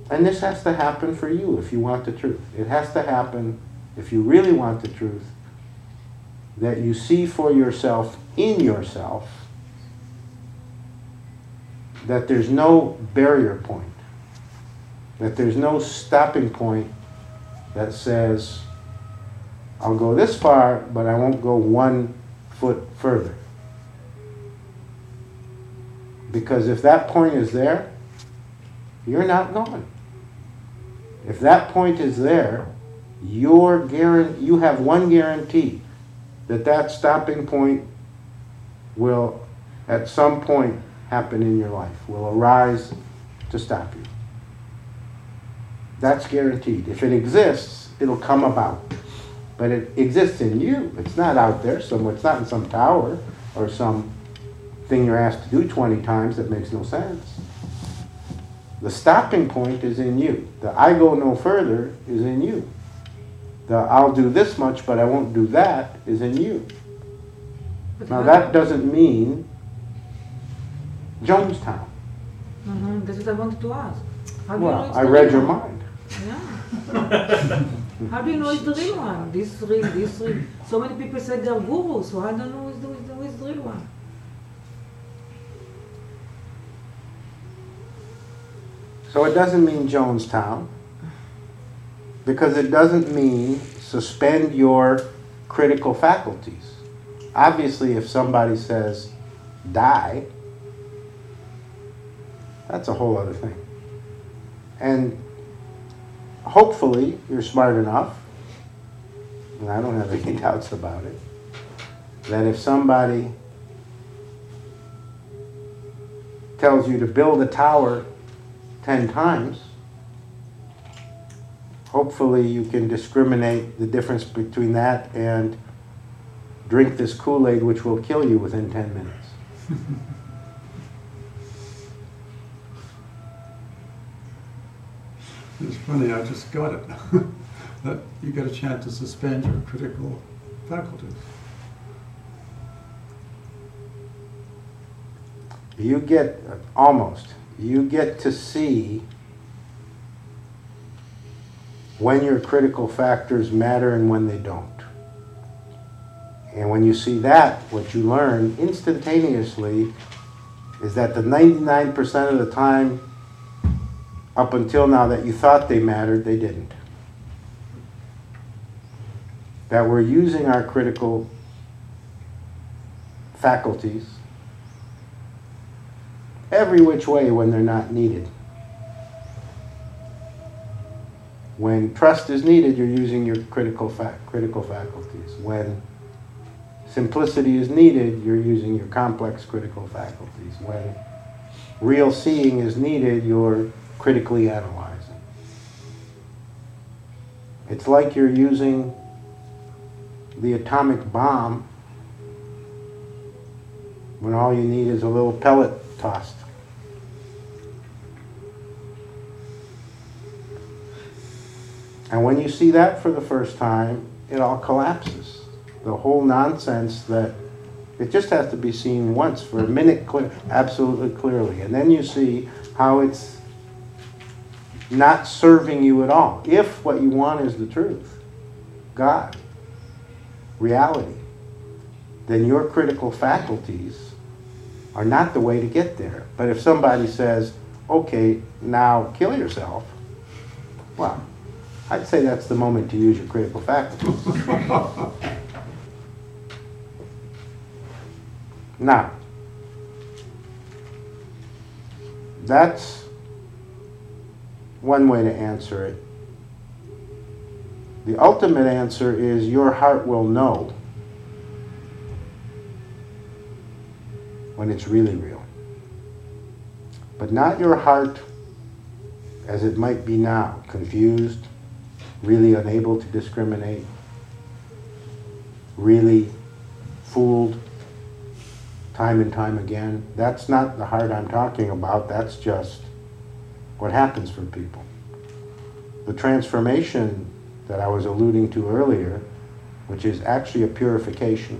And this has to happen for you if you want the truth. It has to happen if you really want the truth, that you see for yourself, in yourself, that there's no barrier point, that there's no stopping point that says, I'll go this far, but I won't go 1 foot further. Because if that point is there, you're not going. If that point is there, you have one guarantee, that that stopping point will at some point happen in your life, will arise to stop you. That's guaranteed. If it exists, it'll come about. But it exists in you. It's not out there somewhere. It's not in some tower or some thing you're asked to do 20 times that makes no sense. The stopping point is in you. The I go no further is in you. The I'll do this much but I won't do that is in you. Now that doesn't mean Jonestown. That's what I wanted to ask. Well, I read your mind. Yeah. How do you know it's the real one? This real. So many people say they're gurus, so I don't know who is the real one. So it doesn't mean Jonestown, because it doesn't mean suspend your critical faculties. Obviously, if somebody says, die, that's a whole other thing. And hopefully, you're smart enough, and I don't have any doubts about it, that if somebody tells you to build a tower 10 times, hopefully you can discriminate the difference between that and drink this Kool-Aid which will kill you within 10 minutes. It's funny, I just got it. That you get a chance to suspend your critical faculties. You get to see when your critical factors matter and when they don't. And when you see that, what you learn instantaneously is that the 99% of the time up until now that you thought they mattered, they didn't. That we're using our critical faculties every which way when they're not needed. When trust is needed, you're using your critical faculties. When simplicity is needed, you're using your complex critical faculties. When real seeing is needed, you're critically analyzing. It's like you're using the atomic bomb when all you need is a little pellet tossed. And when you see that for the first time, it all collapses. The whole nonsense that it just has to be seen once for a minute, absolutely clearly. And then you see how it's not serving you at all. If what you want is the truth, God, reality, then your critical faculties are not the way to get there. But if somebody says, okay, now kill yourself, well, I'd say that's the moment to use your critical faculties. Now, that's one way to answer it. The ultimate answer is your heart will know when it's really real. But not your heart as it might be now, confused, really unable to discriminate, really fooled time and time again. That's not the heart I'm talking about. That's just what happens for people. The transformation that I was alluding to earlier, which is actually a purification,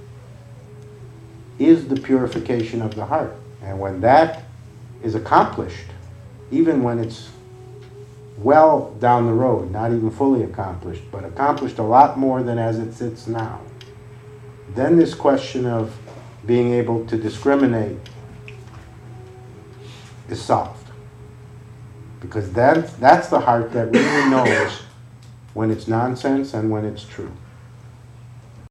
is the purification of the heart. And when that is accomplished, even when it's well down the road, not even fully accomplished, but accomplished a lot more than as it sits now, then this question of being able to discriminate is solved. Because that's the heart that really knows when it's nonsense and when it's true.